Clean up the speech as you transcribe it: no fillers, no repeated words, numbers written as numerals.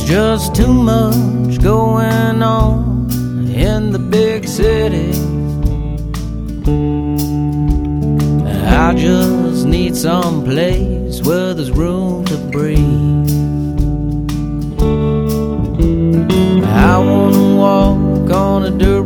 just too much going on in the big city. I just need some place where there's room to breathe. I wanna walk on a dirt